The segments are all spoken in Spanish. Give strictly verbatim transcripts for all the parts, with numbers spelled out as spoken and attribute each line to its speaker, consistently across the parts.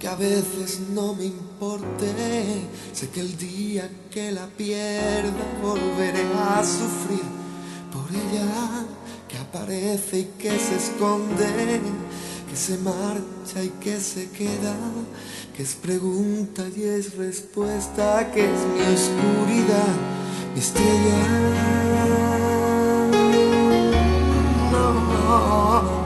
Speaker 1: a veces no me importe, sé que el día que la pierda volveré a sufrir por ella, que aparece y que se esconde, que se marcha y que se queda, que es pregunta y es respuesta, que es mi oscuridad, mi estrella. No, no.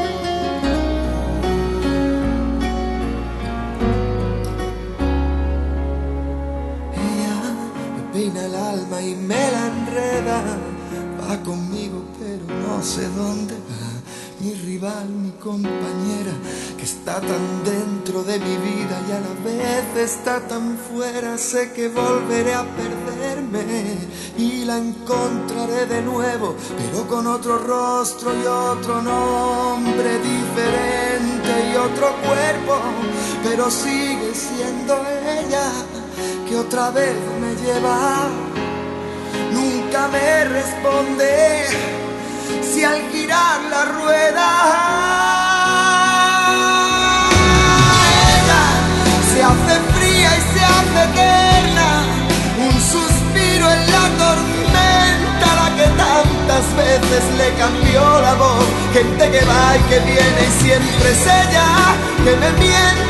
Speaker 1: Peina el alma y me la enreda, va conmigo pero no sé dónde va, mi rival, mi compañera, que está tan dentro de mi vida y a la vez está tan fuera. Sé que volveré a perderme y la encontraré de nuevo, pero con otro rostro y otro nombre diferente y otro cuerpo, pero sigue siendo ella que otra vez me lleva. Nunca me responde si al girar la rueda ella se hace fría y se hace eterna, un suspiro en la tormenta, la que tantas veces le cambió la voz, gente que va y que viene y siempre es ella que me miente.